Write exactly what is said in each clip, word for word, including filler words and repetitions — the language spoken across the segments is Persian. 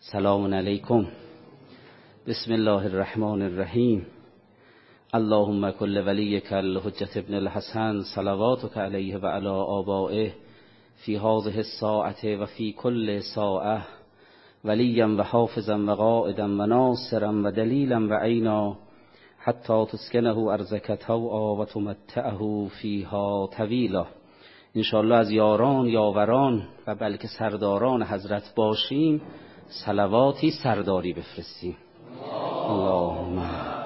سلام علیکم. بسم الله الرحمن الرحیم. اللهم کل ولیک الحجة ابن الحسن صلواتک علیه و علی آبائه فی هذه الساعة و فی کل ساعة ولیا و حافظا و قائدا و ناصرا و دلیلا و عینا حتی تسکنه ارضک طوعا و تمتعه فیها طویلا. انشاءالله از یاران، یاوران و بلکه سرداران حضرت باشیم، صلواتی سرداری بفرستیم. اللهم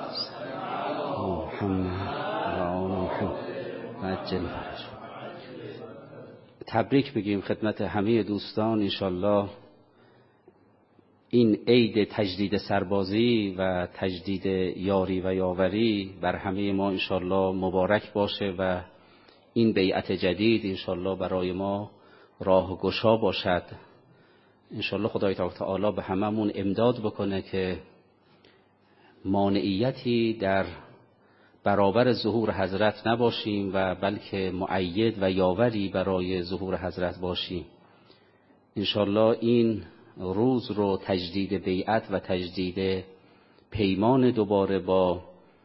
محمد عجل فرج. تبریک بگیم خدمت همه دوستان. انشاءالله این عید تجدید سربازی و تجدید یاری و یاوری بر همه ما انشاءالله مبارک باشه و این بیعت جدید انشاءالله برای ما راه گشا باشد. انشاءالله خدای تعالی به هممون امداد بکنه که مانعیتی در برابر ظهور حضرت نباشیم و بلکه مؤید و یاوری برای ظهور حضرت باشیم. انشاءالله این روز رو تجدید بیعت و تجدید پیمان دوباره با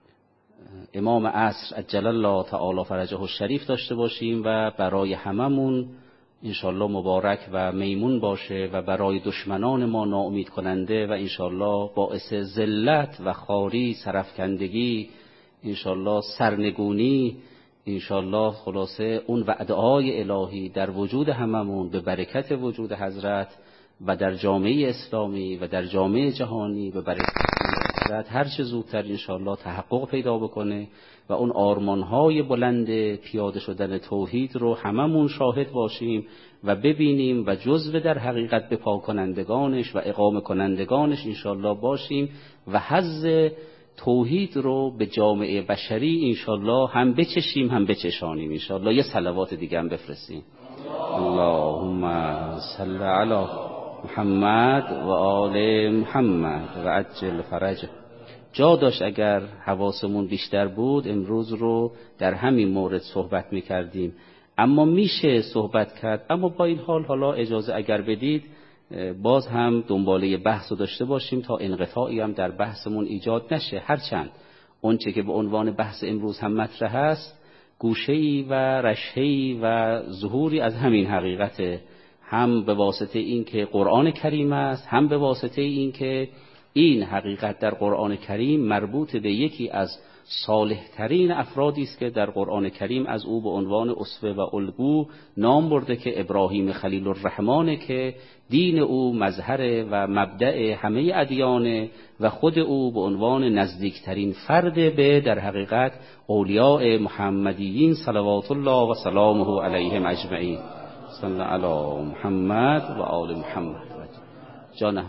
امام عصر عجل الله تعالی فرجه الشریف داشته باشیم و برای هممون انشاءالله مبارک و میمون باشه و برای دشمنان ما ناامید کننده و انشاءالله باعث ذلت و خواری، سرفکندگی، انشاءالله سرنگونی، انشاءالله خلاصه اون وعده‌های الهی در وجود هممون به برکت وجود حضرت و در جامعه اسلامی و در جامعه جهانی به برکت حضرت هر چه زودتر انشاءالله تحقق پیدا بکنه و اون آرمان‌های بلند پیاده شدن توحید رو هممون شاهد باشیم و ببینیم و جزو در حقیقت به پا کنندگانش و اقامه کنندگانش انشاءالله باشیم و حظ توحید رو به جامعه بشری انشاءالله هم بچشیم هم بچشانیم. انشاءالله یه صلوات دیگه هم بفرستیم. اللهم صل علی محمد و آل محمد و عجل فرجه. جا داشت اگر حواسمون بیشتر بود امروز رو در همین مورد صحبت میکردیم، اما میشه صحبت کرد. اما با این حال حالا اجازه اگر بدید باز هم دنباله بحث رو داشته باشیم تا انقطاعی هم در بحثمون ایجاد نشه. هرچند اون چه که به عنوان بحث امروز هم مطرح است گوشه‌ای و رشه‌ای و ظهوری از همین حقیقته، هم به واسطه این که قرآن کریم است، هم به واسطه این که این حقیقت در قرآن کریم مربوط به یکی از صالحترین افرادی است که در قرآن کریم از او به عنوان اسوه و الگو نام برده که ابراهیم خلیل الرحمن، که دین او مظهر و مبدأ همه ادیان و خود او به عنوان نزدیکترین فرد به در حقیقت اولیاء محمدیین صلوات الله و سلامه علیهم اجمعین. صلی علی محمد و آل محمد. جانم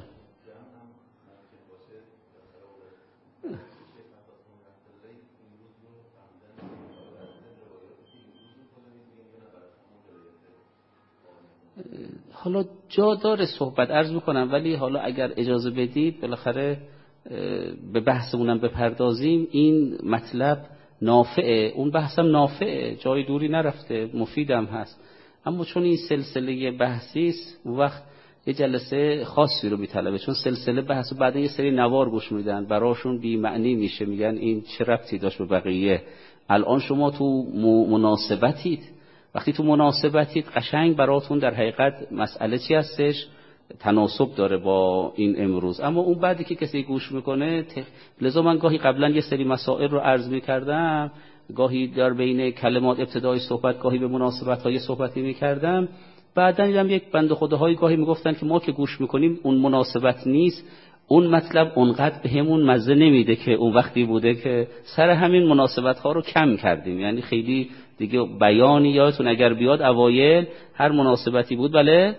حالا جا داره صحبت عرض میکنم، ولی حالا اگر اجازه بدید بالاخره به بحثمونم بپردازیم. این مطلب نافعه، اون بحثم نافعه، جای دوری نرفته، مفیدم هست. اما چون این سلسله بحثی است وقت یه جلسه خاصی رو میطلبه، چون سلسله بحث و بعد یه سری نوار گوش میدن براشون بی معنی میشه، میگن این چه ربطی داشت به بقیه. الان شما تو مناسبتید، وقتی تو مناسبتید قشنگ براتون در حقیقت مسئله چی هستش تناسب داره با این امروز. اما اون بعدی که کسی گوش میکنه تخ... لذا من گاهی قبلا یه سری مسائل رو عرض میکردم، گاهی در بین کلمات ابتدای صحبت گاهی به مناسبت‌های صحبتی میکردم، بعدن دیدم یک بنده خداهای گاهی میگفتن که ما که گوش میکنیم اون مناسبت نیست، اون مطلب اونقدر بهمون مزه نمیده که اون وقتی بوده که سر همین مناسبت‌ها رو کم کردیم. یعنی خیلی دیگه بیانی یادتون اگر بیاد اوایل هر مناسبتی بود بله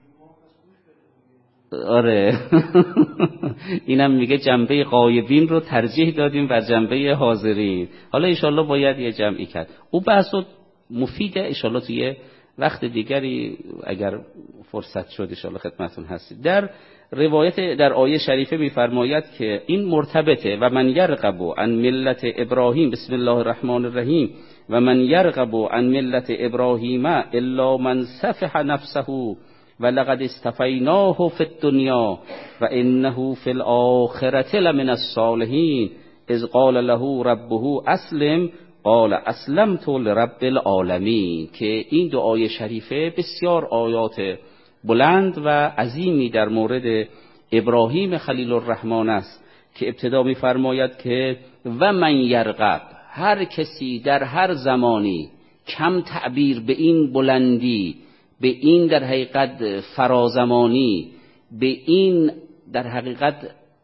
آره اینم میگه جنبه غایبین رو ترجیح دادیم بر جنبه حاضرین. حالا انشالله باید یه جمعی کرد. او بحث مفیده، انشالله توی وقت دیگری اگر فرصت شد انشالله خدمتون هستید. در روایت در آیه شریفه میفرماید که این مرتبطه و من یرغب عن ملت ابراهیم، بسم الله الرحمن الرحیم، و من یرغب عن ملت ابراهیم الا من سفح نفسه و لقد اصطفیناه فی الدنیا و انه فی الاخرة لمن الصالحین اذ قال له ربه اسلم قال اسلمت لرب العالمین. که این دعای شریفه بسیار آیات بلند و عظیمی در مورد ابراهیم خلیل الرحمن است که ابتدا می فرماید که و من یرغب، هر کسی در هر زمانی، کم تعبیر به این بلندی، به این در حقیقت فرازمانی، به این در حقیقت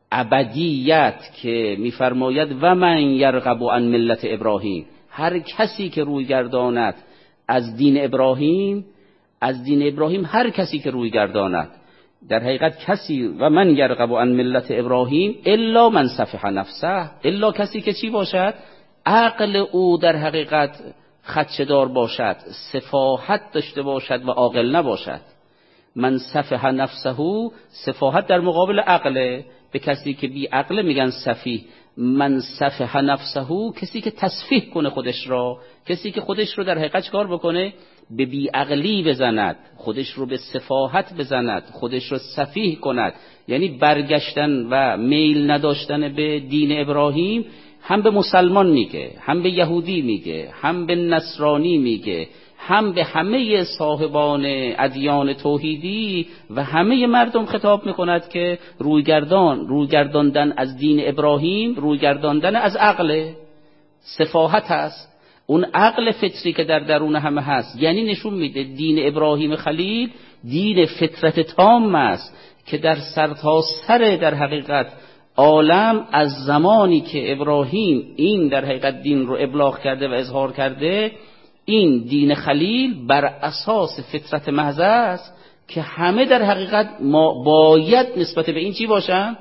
ابدیت که میفرماید و من یرغب عن ملت ابراهیم، هر کسی که روی گرداند از دین ابراهیم، از دین ابراهیم هر کسی که روی گرداند، در حقیقت کسی و من یرغب عن ملت ابراهیم الا من سفح نفسه، الا کسی که چی باشد؟ عقل او در حقیقت خدشه‌دار باشد، سفاهت داشته باشد و عاقل نباشد. من سفح نفسه، سفاهت در مقابل عقل، به کسی که بی عقل میگن سفیه. من سفح نفسه، کسی که تسفیه کنه خودش را، کسی که خودش رو در حقیقت چکار بکنه؟ به بی عقلی بزند، خودش رو به سفاهت بزند، خودش رو سفیه کند. یعنی برگشتن و میل نداشتن به دین ابراهیم هم به مسلمان میگه، هم به یهودی میگه، هم به نصرانی میگه، هم به همه صاحبان ادیان توحیدی و همه مردم خطاب میکند که رویگردان رویگرداندن از دین ابراهیم رویگرداندن از عقل، سفاهت است. اون عقل فطری که در درون همه هست، یعنی نشون میده دین ابراهیم خلیل دین فطرت تام است که در سرتاسر در حقیقت عالم از زمانی که ابراهیم این در حقیقت دین رو ابلاغ کرده و اظهار کرده، این دین خلیل بر اساس فطرت محض است که همه در حقیقت ما باید نسبت به این چی باشن؟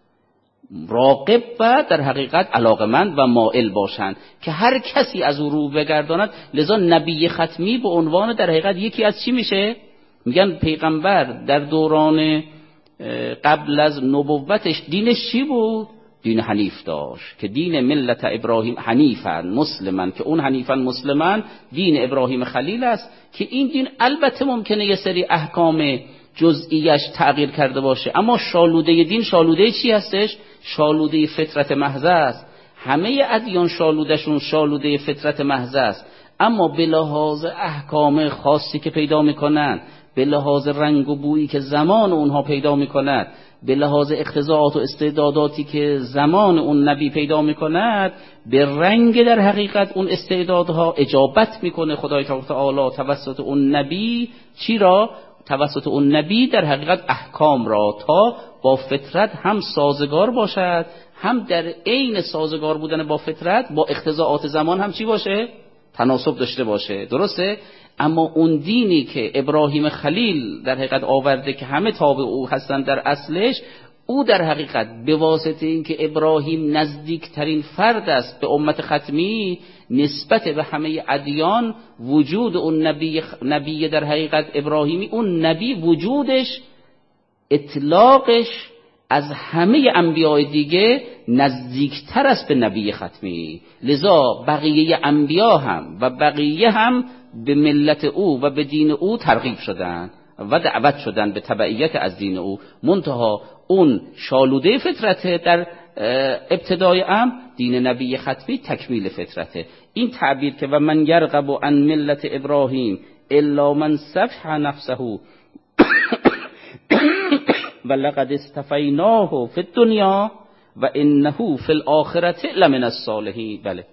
راقب و در حقیقت علاقمند و مائل باشند که هر کسی از او رو بگرداند. لذا نبی ختمی به عنوان در حقیقت یکی از چی میشه؟ میگن پیغمبر در دوران قبل از نبوتش دینش چی بود؟ دین حنیف داشت که دین ملت ابراهیم حنیفن مسلمن، که اون حنیفن مسلمن دین ابراهیم خلیل است. که این دین البته ممکنه یه سری احکام جزئیش تغییر کرده باشه، اما شالوده دین شالوده چی هستش؟ شالوده فطرت محض است. همه ادیان شالودهشون شالوده فطرت محض است، اما به لحاظ احکام خاصی که پیدا میکنن، به لحاظ رنگ و بویی که زمان اونها پیدا میکند، به لحاظ اقتضاعات و استعداداتی که زمان اون نبی پیدا میکند، به رنگ در حقیقت اون استعدادها اجابت میکنه خدای تعالی توسط اون نبی. چی را؟ توسط اون نبی در حقیقت احکام را، تا با فطرت هم سازگار باشد، هم در عین سازگار بودن با فطرت با اقتضاعات زمان هم چی باشه؟ تناسب داشته باشه. درسته؟ اما اون دینی که ابراهیم خلیل در حقیقت آورده که همه تابع او هستند در اصلش، او در حقیقت به واسطه این که ابراهیم نزدیکترین فرد است به امت ختمی نسبت به همه ادیان، وجود اون نبی نبی در حقیقت ابراهیمی، اون نبی وجودش اطلاقش از همه انبیاء دیگه نزدیکتر است به نبی ختمی. لذا بقیه انبیا هم و بقیه هم به ملت او و به دین او ترغیب شدن و دعوت شدن به تبعیت از دین او، منتها اون شالوده فطرته در ابتدای امر، دین نبی ختمی تکمیل فطرته. این تعبیر که و من یرغب عن ملت ابراهیم الا من سفح نفسه و لقد اصطفیناه فی الدنیا و انه فی الاخرة لمن الصالحین. بله،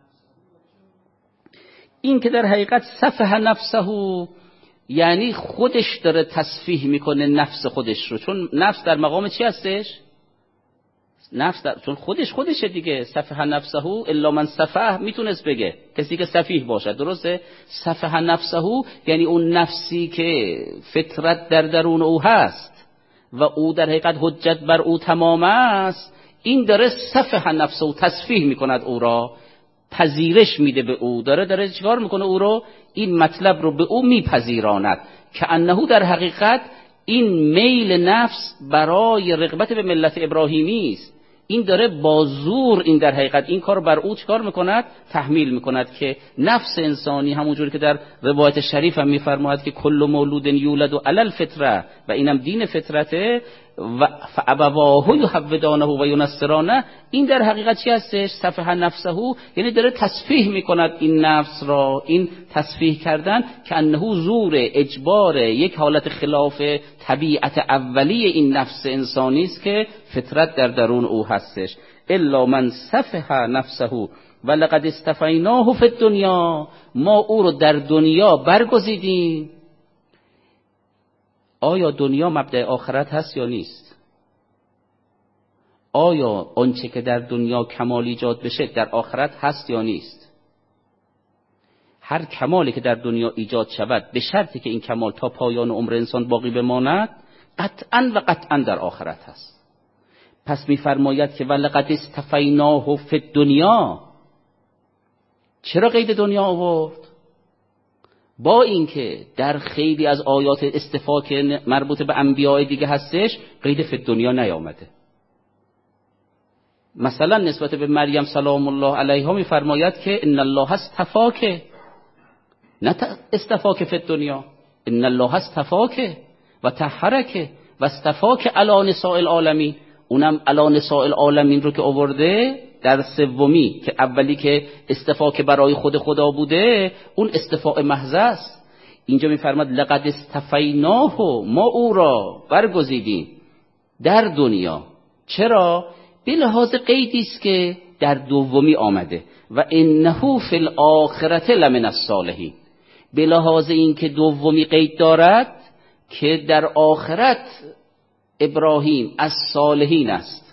این که در حقیقت سفح نفسه یعنی خودش داره تصفیح میکنه نفس خودش رو، چون نفس در مقام چی هستش؟ نفس در... چون خودش خودشه دیگه. سفح نفسه الا من سفح میتونست بگه کسی که سفیه باشه. درسته؟ سفح نفسه یعنی اون نفسی که فطرت در درون او هست و او در حقیقت حجت بر او تمام است، این داره سفح نفسه و تصفیح میکند، او را پذیرش میده به او، داره داره چیکار میکنه؟ او رو، این مطلب رو به او میپذیراند که انه در حقیقت این میل نفس برای رغبت به ملت ابراهیمی است. این داره با زور این در حقیقت این کار بر او چکار میکند؟ تحمیل میکند که نفس انسانی همونجوری که در روایت شریف هم میفرماید که کل مولود یولد علی الفطره و اینم دین فطرته و فابواه یحودانه و ینصرانه، این در حقیقت چی هستش؟ صفح نفسه، یعنی داره تصفیح میکند این نفس را. این تصفیح کردن که انه زور اجبار یک حالت خلاف طبیعت اولیه این نفس انسانی است که فطرت در درون او هستش. الا من صفح نفسه و لقد استفیناه فی الدنیا، ما او رو در دنیا برگزیدیم. آیا دنیا مبدأ آخرت هست یا نیست؟ آیا آنچه که در دنیا کمال ایجاد بشه در آخرت هست یا نیست؟ هر کمالی که در دنیا ایجاد شود به شرطی که این کمال تا پایان عمر انسان باقی بماند قطعاً و قطعاً در آخرت هست. پس می‌فرماید که ولقد استفیناه فی الدنیا. چرا قید دنیا آورد؟ با اینکه در خیلی از آیات استفا که مربوط به انبیاء دیگه هستش قید فی دنیا نیامده. مثلا نسبت به مریم سلام الله علیها میفرماید که ان الله استفاک، نه استفاک فی دنیا، ان الله استفاک و طهرک و استفاک علی نساء العالمین. اونم علی نساء العالمین رو که آورده در سومی که اولی که استفا که برای خود خدا بوده اون استفاء محض است. اینجا میفرماد لقد استفیناه، ما او را برگزیدیم در دنیا. چرا؟ به لحاظ قیدی است که در دومی آمده و انه فی الاخرة لمن الصالحین، به لحاظ این که دومی قید دارد که در آخرت ابراهیم از صالحین است.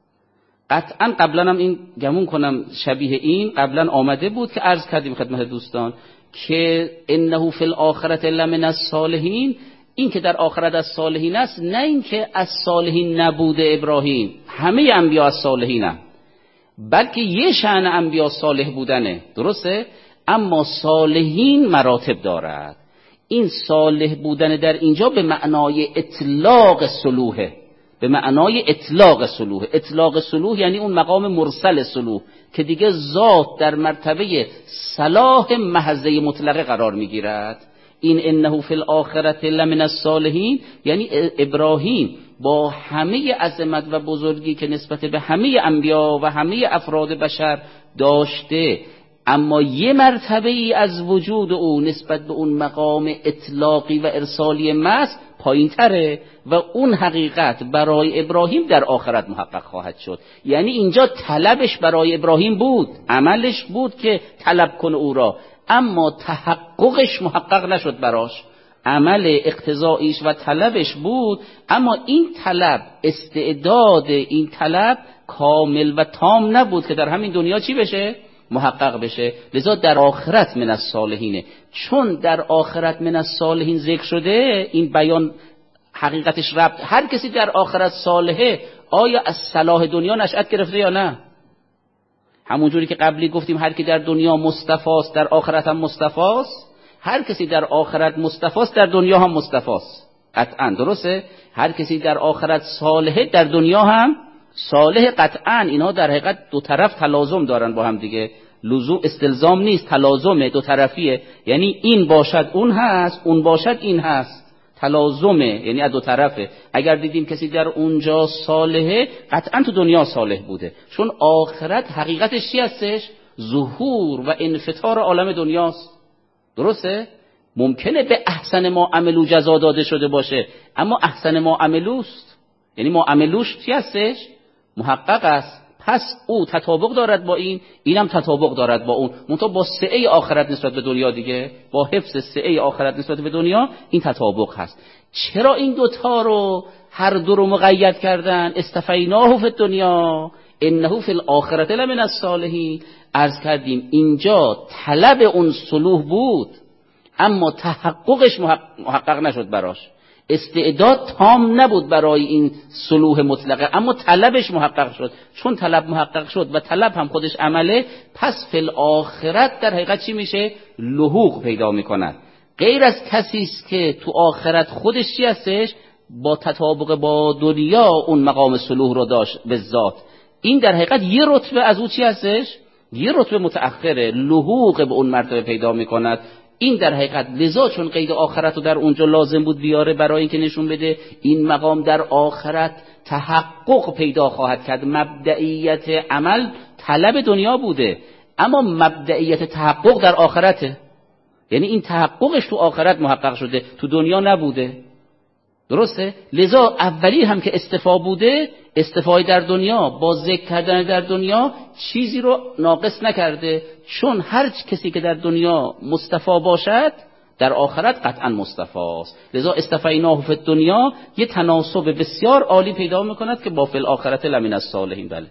قطعا قبلا هم این گمون کنم شبیه این قبلا آمده بود که عرض کردیم خدمت دوستان که انه فی الاخرة لمن الصالحین، این که در آخرت از صالحین است، نه این که از صالحین نبوده ابراهیم، همه انبیا از صالحینن، بلکه یه شأن انبیا صالح بودنه، درسته؟ اما صالحین مراتب دارد. این صالح بودن در اینجا به معنای اطلاق صلوحه، به معنای اطلاق صلوح. اطلاق صلوح یعنی اون مقام مرسل صلوح که دیگه ذات در مرتبه صلاح محضه مطلقه قرار میگیرد. این انه فی الاخرة لمن الصالحین یعنی ابراهیم با همه عظمت و بزرگی که نسبت به همه انبیا و همه افراد بشر داشته، اما یه مرتبه ای از وجود او نسبت به اون مقام اطلاقی و ارسالی محض پایین تره و اون حقیقت برای ابراهیم در آخرت محقق خواهد شد. یعنی اینجا طلبش برای ابراهیم بود، عملش بود که طلب کنه او را، اما تحققش محقق نشد براش. عمل اقتضاییش و طلبش بود، اما این طلب، استعداد این طلب کامل و تام نبود که در همین دنیا چی بشه؟ محقق بشه. لذا در آخرت من الصالحینه. چون در آخرت من الصالحین ذکر شده، این بیان حقیقتش ربط، هر کسی در آخرت صالحه آیا از صلاح دنیا نشأت گرفته یا نه؟ همونجوری که قبلی گفتیم هر کی در دنیا مصطفاست در آخرت هم مصطفاست، هر کسی در آخرت مصطفاست در دنیا هم مصطفاست. قطعا درسته؟ هر کسی در آخرت صالحه در دنیا هم صالح. قطعا اینا در حقیقت دو طرف تلازم دارن با هم دیگه، لزوم استلزام نیست، تلازمه، دو طرفیه. یعنی این باشد اون هست، اون باشد این هست، تلازمه، یعنی از دو طرفه. اگر دیدیم کسی در اونجا صالحه قطعا تو دنیا صالح بوده، چون آخرت حقیقتش چی هستش؟ ظهور و انفطار عالم دنیاست. درسته؟ ممکنه به احسن ما عملو جزا داده شده باشه، اما احسن ما عملوست، یعنی ما عملوش چی هستش؟ محقق است. پس او تطابق دارد با این، اینم تطابق دارد با اون، منتها با سعه آخرت نسبت به دنیا دیگه، با حفظ سعه آخرت نسبت به دنیا این تطابق هست. چرا این دوتا رو هر دو رو مقید کردن؟ استفیناه فی الدنیا انه فی الاخرة لمن الصالحین. عرض کردیم اینجا طلب اون صلوح بود، اما تحققش محقق نشد براش. استعداد تام نبود برای این صلوح مطلقه، اما طلبش محقق شد. چون طلب محقق شد و طلب هم خودش عمله، پس فی الاخرت در حقیقت چی میشه؟ لحوق پیدا میکند. غیر از کسی است که تو آخرت خودش چی هستش؟ با تطابق با دنیا اون مقام صلوح رو داشت به ذات. این در حقیقت یه رتبه از او چی هستش؟ یه رتبه متأخره، لحوق به اون مرتبه پیدا میکند. این در حقیقت لذا چون قید آخرت رو در اونجا لازم بود بیاره برای اینکه نشون بده این مقام در آخرت تحقق پیدا خواهد کرد. مبدئیت عمل طلب دنیا بوده، اما مبدئیت تحقق در آخرته، یعنی این تحققش تو آخرت محقق شده، تو دنیا نبوده. درسته؟ لذا اولی هم که استفا بوده، استفای در دنیا با ذکر کردن در دنیا چیزی رو ناقص نکرده، چون هر کسی که در دنیا مصطفی باشد در آخرت قطعا مصطفی است. لذا استفیناه فی الدنیا یه تناسب بسیار عالی پیدا میکند که با فی الاخرت لمن الصالحین. بله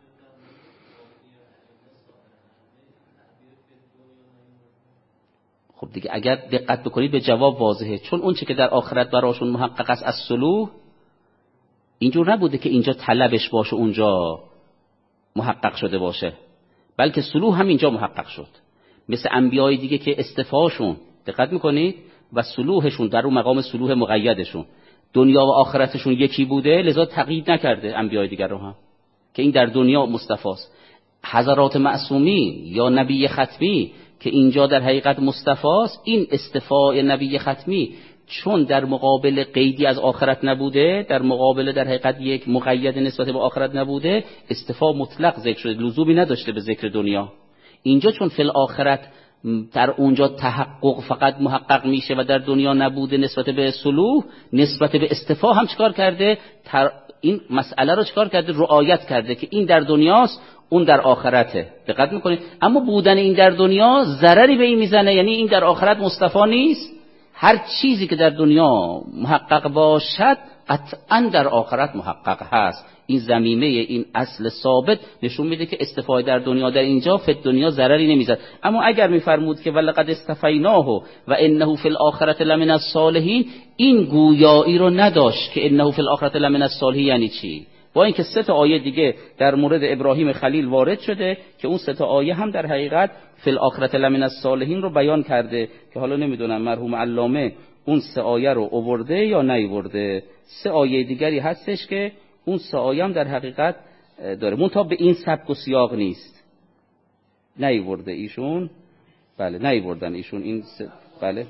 خب دیگه اگر دقت بکنید به جواب واضحه، چون اون چی که در آخرت براشون محقق است از صلوح اینجور نبوده که اینجا طلبش باشه اونجا محقق شده باشه، بلکه صلوح هم اینجا محقق شد. مثل انبیای دیگه که استفاشون دقت میکنید و صلوحشون در اون مقام صلوح مقیدشون دنیا و آخرتشون یکی بوده، لذا تقیید نکرده انبیای دیگر رو هم که این در دنیا مصطفاست. حضرات معصومی یا نبی ختمی که اینجا در حقیقت مصطفاست، این استفای نبی ختمی چون در مقابل قیدی از آخرت نبوده، در مقابل در حقیقت یک مقید نسبت به آخرت نبوده، استفا مطلق ذکر شده، لزومی نداشته به ذکر دنیا. اینجا چون فی الاخرت در اونجا تحقق فقط محقق میشه و در دنیا نبوده نسبت به صلوح، نسبت به استفا هم چکار کرده؟ این مسئله رو چکار کرده؟ رعایت کرده که این در دنیاست اون در آخرته. دقت میکنید؟ اما بودن این در دنیا ضرری به این میزنه، یعنی این در آخرت مصطفی نیست. هر چیزی که در دنیا محقق باشد قطعا در آخرت محقق هست. این ضمیمه، این اصل ثابت نشون میده که استفاده در دنیا در اینجا فی دنیا ضرری نمیزد. اما اگر میفرمود که ولقد استفیناه و انه فی الاخرة لمن الصالحین، این گویایی رو نداشت که انه فی الاخرة لمن الصالحین یعنی چی، با اینکه سه تا آیه دیگه در مورد ابراهیم خلیل وارد شده که اون سه تا آیه هم در حقیقت فی الاخرة لمن الصالحین رو بیان کرده که حالا نمیدونم مرحوم علامه اون سه آیه رو آورده یا نیاورده. سه آیه دیگری هستش که اون سه آیه هم در حقیقت داره، منتها به این سبک و سیاق نیست. نیاورده ایشون، بله نیاوردن ایشون این سه. بله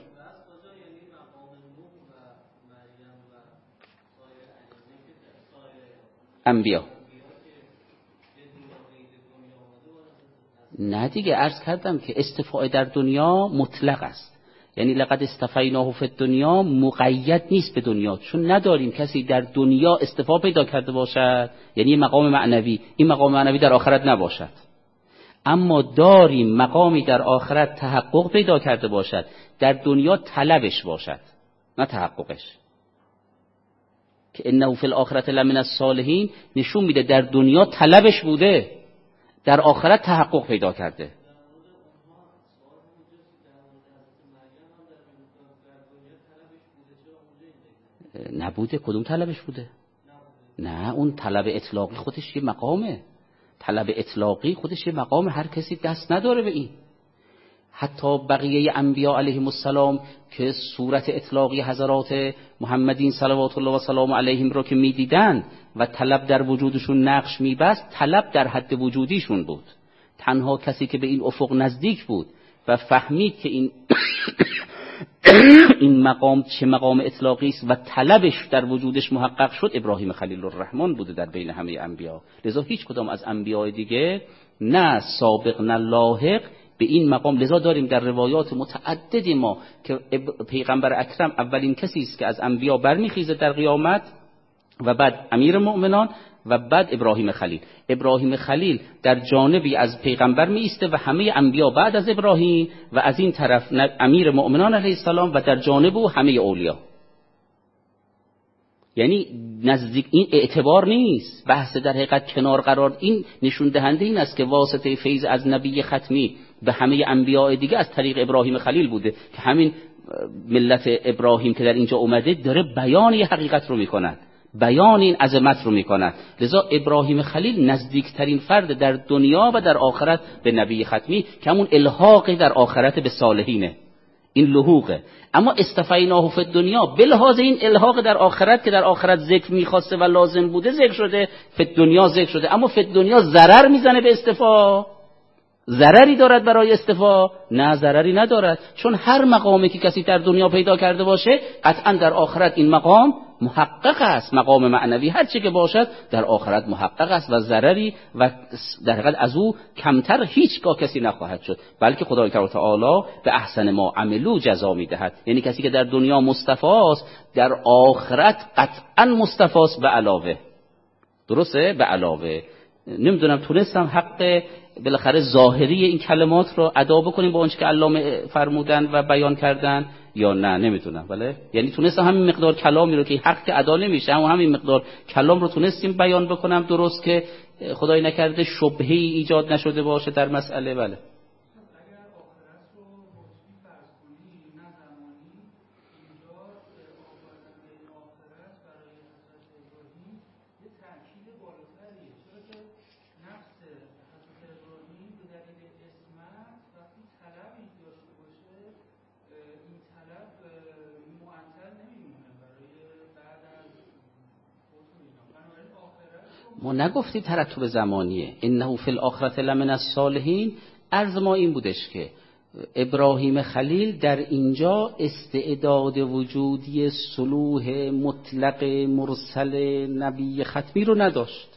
انبیا نه دیگه، عرض کردم که استفاده در دنیا مطلق است، یعنی لقد استفیناه فی الدنیا مقید نیست به دنیا، چون نداریم کسی در دنیا استفاده پیدا کرده باشد، یعنی مقام معنوی، این مقام معنوی در آخرت نباشد. اما داریم مقامی در آخرت تحقق پیدا کرده باشد، در دنیا طلبش باشد نه تحققش. که انه فی الاخرة لمن الصالحین نشون میده در دنیا طلبش بوده، در آخرت تحقق پیدا کرده. نبوده؟ کدوم طلبش بوده؟ نه، اون طلب اطلاقی خودش یه مقامه، طلب اطلاقی خودش یه مقام، هر کسی دست نداره به این. حتی بقیه انبیا علیهم السلام که صورت اطلاقی حضرات محمدین صلوات الله و سلام علیهم رو که میدیدن و طلب در وجودشون نقش میبست، طلب در حد وجودیشون بود. تنها کسی که به این افق نزدیک بود و فهمید که این این مقام چه مقام اطلاقی است و طلبش در وجودش محقق شد، ابراهیم خلیل الرحمن بوده در بین همه انبیا. لذا هیچ کدام از انبیای دیگه نه سابق نه لاحق به این مقام. لذا داریم در روایات متعددی ما که پیغمبر اکرم اولین کسی است که از انبیا برمیخیزه در قیامت و بعد امیر مؤمنان و بعد ابراهیم خلیل. ابراهیم خلیل در جانبی از پیغمبر می ایسته و همه انبیا بعد از ابراهیم، و از این طرف امیر مؤمنان علیه السلام و در جانب او همه اولیا. یعنی نزدیک این اعتبار نیست، بحث در حقیقت کنار قرار. این نشون دهنده این است که واسطه فیض از نبی ختمی به همه انبیاء دیگه از طریق ابراهیم خلیل بوده که همین ملت ابراهیم که در اینجا اومده داره بیان یه حقیقت رو میکند، بیان این عظمت رو میکند. لذا ابراهیم خلیل نزدیکترین فرد در دنیا و در آخرت به نبی ختمی که همون الحاقی در آخرت به صالحینه. این لحوقه. اما استفیناه فی الدنیا به لحاظ این الحاق در آخرت که در آخرت ذکر میخواسته و لازم بوده ذکر شده، فی الدنیا ذکر شده. اما فی الدنیا ضرر میزنه به استفا؟ ضرری دارد برای استفا؟ نه، ضرری ندارد، چون هر مقامی که کسی در دنیا پیدا کرده باشه قطعا در آخرت این مقام محقق است. مقام معنوی هر چی که باشد در آخرت محقق است و ضرری و در حقیقت از او کمتر هیچگاه کسی نخواهد شد، بلکه خدای تعالی به احسن ما عملو جزا میدهد. یعنی کسی که در دنیا مصطفی است در آخرت قطعا مصطفی است به علاوه. درسته؟ به علاوه. نمیدونم تونستم حق بالاخره ظاهری این کلمات رو ادا بکنیم با اونچه که علامه فرمودن و بیان کردن یا نه، نمیدونم. بله، یعنی تونستم همین مقدار کلامی رو که حق که ادا نمیشه اما همین مقدار کلام رو تونستیم بیان بکنم درست که خدای نکرده شبهه‌ای ایجاد نشده باشه در مسئله. بله. ما نگفتیم ترتب زمانیه. انه فی الاخرة لمن الصالحین. عرض ما این بودش که ابراهیم خلیل در اینجا استعداد وجودی صلوح مطلق مرسل نبی ختمی رو نداشت،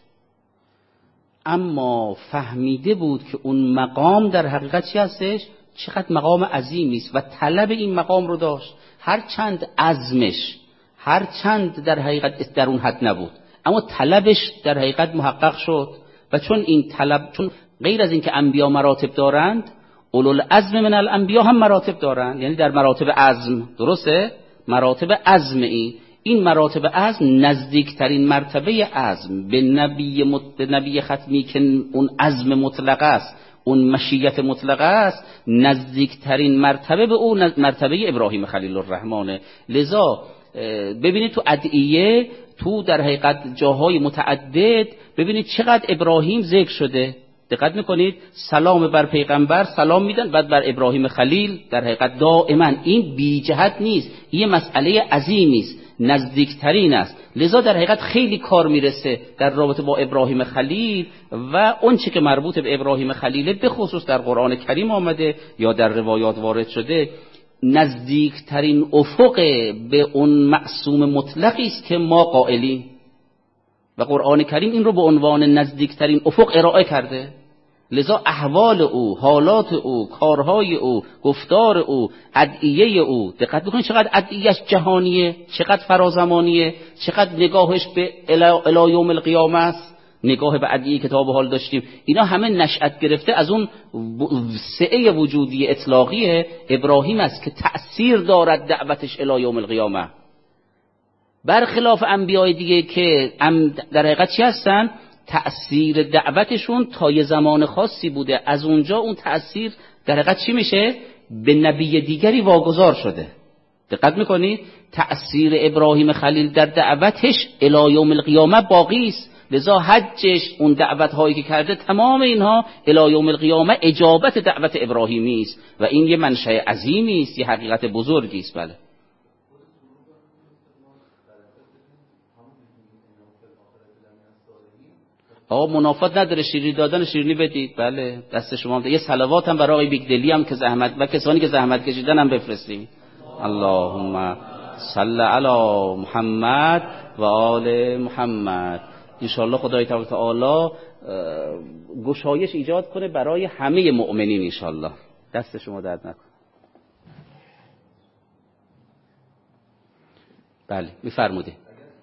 اما فهمیده بود که اون مقام در حقیقت چی هستش، چقدر مقام عظیمی است و طلب این مقام رو داشت. هر چند عزمش هر چند در حقیقت در اون حد نبود اما طلبش در حقیقت محقق شد. و چون این طلب، چون غیر از این که انبیا مراتب دارند، اولوالعزم من الانبیا هم مراتب دارند، یعنی در مراتب عزم. درسته؟ مراتب عزم این این مراتب عزم نزدیکترین مرتبه عزم به نبی مت... نبی ختمی که اون عزم مطلق است، اون مشیت مطلق است، نزدیکترین مرتبه به اون مرتبه ابراهیم خلیل الرحمن. لذا ببینید تو ادعیه، تو در حقیقت جاهای متعدد ببینید چقدر ابراهیم ذکر شده. دقت میکنید؟ سلام بر پیغمبر سلام میدن، بعد بر ابراهیم خلیل. در حقیقت دائما این بی جهت نیست، این مسئله عظیمی است، نزدیکترین است. لذا در حقیقت خیلی کار میرسه در رابطه با ابراهیم خلیل و اون چه که مربوط به ابراهیم خلیل به خصوص در قرآن کریم آمده یا در روایات وارد شده. نزدیکترین افق به اون معصوم مطلقی است که ما قائلیم و قرآن کریم این رو به عنوان نزدیکترین افق ارائه کرده. لذا احوال او، حالات او، کارهای او، گفتار او، ادعیه او، دقت بکنید چقدر ادعیهش جهانیه، چقدر فرازمانیه، چقدر نگاهش به الی یوم القیامه است. نگاه به ادعیه کتاب حال داشتیم، اینا همه نشأت گرفته از اون سعه وجودی اطلاقی ابراهیم است که تأثیر دارد دعوتش الی یوم القیامه، برخلاف انبیای دیگه که در حقیقت چی هستن؟ تأثیر دعوتشون تا یه زمان خاصی بوده، از اونجا اون تأثیر در حقیقت چی میشه؟ به نبی دیگری واگذار شده. دقت میکنید؟ تأثیر ابراهیم خلیل در دعوتش الی یوم القیامه باقی است. لذا حجش، اون دعوت هایی که کرده، تمام اینها الی یوم القیامه اجابت دعوت ابراهیمی است و این یه منشأ عظیمی است، یه حقیقت بزرگی است. بله. آقا منافات نداره، شیرینی دادن شیرینی بدید. بله دست شما. یه صلوات هم برای بیگدلی هم که زحمت و کسانی که زحمت کشیدن هم بفرستیم. اللهم صل علی محمد و آل محمد. انشاءالله خدای تعالی گشایش ایجاد کنه برای همه مؤمنین انشاءالله. دست شما درد نکنه. بله میفرموده.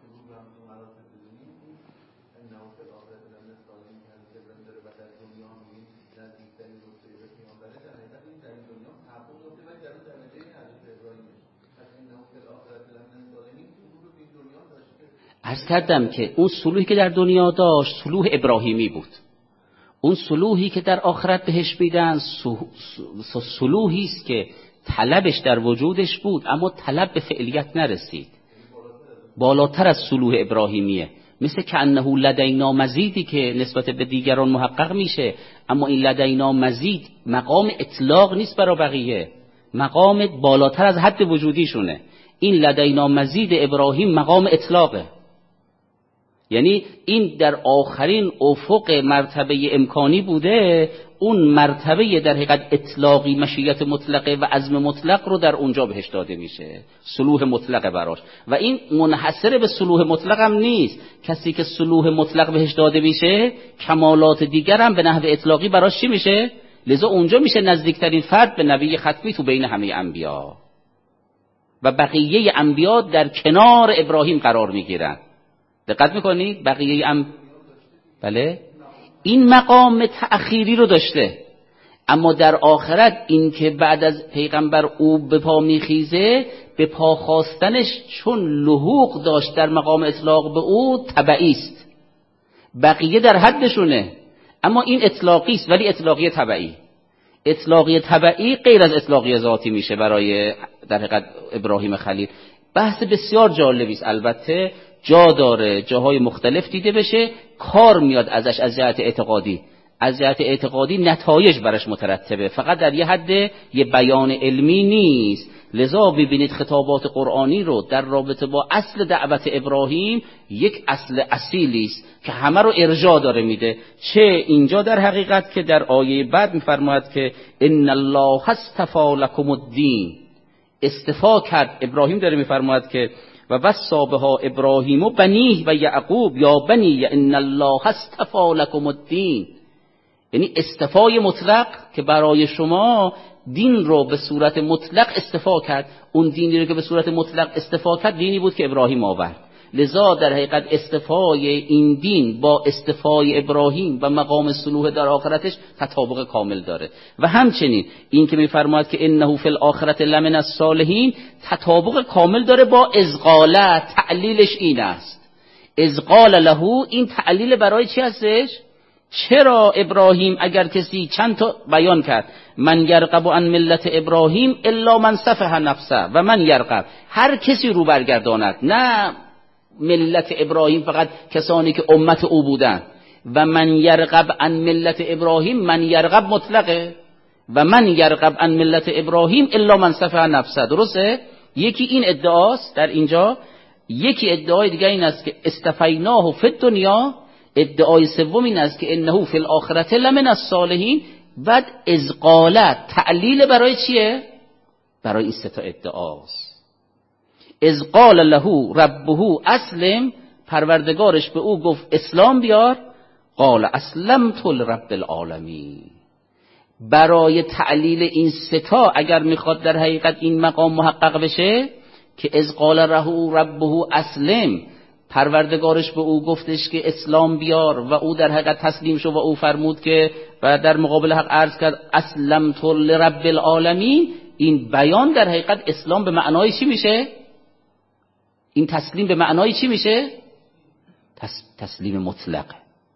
عرض کردم که اون سلوحی که در دنیا داشت سلوح ابراهیمی بود. اون سلوحی که در آخرت بهش میدن سلوحی است که طلبش در وجودش بود اما طلب به فعلیت نرسید، بالاتر از سلوح ابراهیمیه. مثل که انه لدینا مزیدی که نسبت به دیگران محقق میشه، اما این لدینا مزید مقام اطلاق نیست برای بقیه. مقام بالاتر از حد وجودیشونه. این لدینا مزید ابراهیم مقام اطلاقه، یعنی این در آخرین افق مرتبه امکانی بوده، اون مرتبه در حقیقت اطلاقی مشیت مطلقه و عزم مطلق رو در اونجا بهش داده میشه، صلوح مطلق براش. و این منحصر به صلوح مطلق هم نیست، کسی که صلوح مطلق بهش داده میشه کمالات دیگر هم به نحو اطلاقی براش چی میشه؟ لذا اونجا میشه نزدیکترین فرد به نبی ختمی تو بین همه انبیا و بقیه انبیا در کنار ابراهیم قرار میگیرن. دقت میکنید؟ بقیه ام بله این مقام تأخیری رو داشته، اما در آخرت این که بعد از پیغمبر او به پا میخیزه، به پا خواستنش چون لحوق داشت در مقام اطلاق به او تبعی است. بقیه در حدشونه، اما این اطلاقی است ولی اطلاقی تبعی. اطلاقی تبعی غیر از اطلاقی ذاتی میشه برای در حقیقت ابراهیم خلیل. بحث بسیار جالبی است، البته جا داره جاهای مختلف دیده بشه، کار میاد ازش از جهت اعتقادی. از جهت اعتقادی نتایج برش مترتبه، فقط در یه حد یه بیان علمی نیست. لذا ببینید خطابات قرآنی رو در رابطه با اصل دعوت ابراهیم یک اصل اصیلی است که همه رو ارجاع داره میده. چه اینجا در حقیقت که در آیه بعد میفرماید که ان الله اصطفی لکم الدین، استفا کرد ابراهیم، داره میفرماید که و وصا بها ابراهیم و بنیه و یعقوب یا بنی ان الله اصطفی لکم الدین، یعنی استفای مطلق که برای شما دین رو به صورت مطلق استفا کرد. اون دینی رو که به صورت مطلق استفا کرد دینی بود که ابراهیم آورد. لذا در حقیقت استفای این دین با استفای ابراهیم و مقام صلوح در آخرتش تطابق کامل داره. و همچنین این که میفرماید که انه فی الاخرة لمن الصالحین تطابق کامل داره با اذقاله. تعلیلش این است، اذقال له، این تعلیل برای چی هستش؟ چرا ابراهیم اگر کسی چند تا بیان کرد، من یرغب عن ملت ابراهیم الا من سفه نفسه و من یرغب، هر کسی رو برگرداند، نه ملت ابراهیم فقط کسانی که امت او بودن، و من یرغب عن ملت ابراهیم، من یرغب مطلقه، و من یرغب عن ملت ابراهیم الا من سفه نفسه. درسته؟ یکی این ادعاست در اینجا. یکی ادعای دیگه این است که استفیناه فی الدنیا، ادعای سوم این است که انه فی الاخرة لمن الصالحین. بعد اذقاله تعلیل برای چیه؟ برای این سه تا ادعاست. اذ قال له ربه اسلم، پروردگارش به او گفت اسلام بیار، قال اسلمت لرب العالمین. برای تعلیل این سه تا اگر میخواد در حقیقت این مقام محقق بشه که اذ قال له ربه اسلم، پروردگارش به او گفتش که اسلام بیار و او در حقیقت تسلیم شد و او فرمود که و در مقابل حق عرض کرد اسلمت لرب العالمین. این بیان در حقیقت اسلام به معنای چی میشه؟ این تسلیم به معنای چی میشه؟ تس... تسلیم مطلقه.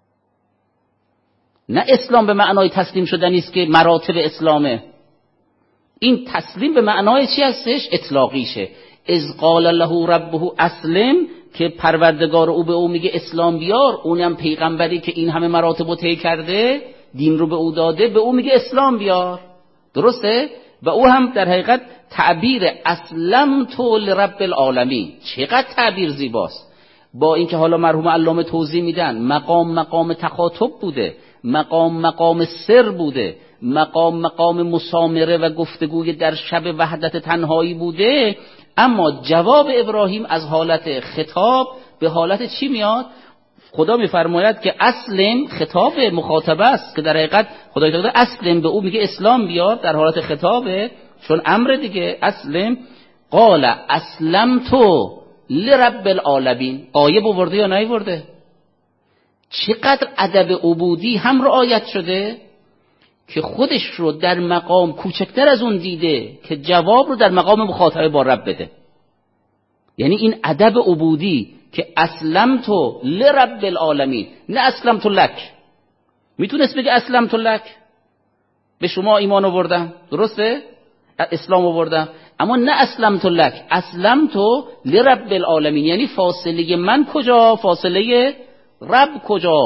نه اسلام به معنای تسلیم شدنی است که مراتب اسلامه. این تسلیم به معنای چی هستش؟ اطلاقیشه. اذ قال له ربه اسلم، که پروردگار او به او میگه اسلام بیار، اونم پیغمبری که این همه مراتب رو طی کرده، دین رو به او داده، به او میگه اسلام بیار. درسته؟ و او هم در حقیقت تعبیر اسلمت لرب العالمین، چقدر تعبیر زیباست. با اینکه حالا مرحوم علامه توضیح میدن مقام مقام تخاطب بوده، مقام مقام سر بوده، مقام مقام مسامره و گفتگوی در شب وحدت تنهایی بوده، اما جواب ابراهیم از حالت خطاب به حالت چی میاد؟ خدا میفرماید که اسلم، خطاب مخاطبه است که در حقیقت خدای تعالی اسلم به او میگه اسلام بیار، در حالت خطابه چون امر دیگه. اسلم قال اسلمتو لرب العالمین. آیه بورده یا نیورده؟ چقدر ادب عبودی هم رعایت شده که خودش رو در مقام کوچکتر از اون دیده که جواب رو در مقام مخاطبه با رب بده. یعنی این ادب عبودی که اسلمتو لرب العالمین، نه اسلمتو لک. میتونست بگه اسلمتو لک، به شما ایمان آوردم، درسته؟ اسلام آوردم، اما نه اسلمتو لک، اسلمتو لرب العالمین. یعنی فاصله من کجا؟ فاصله رب کجا؟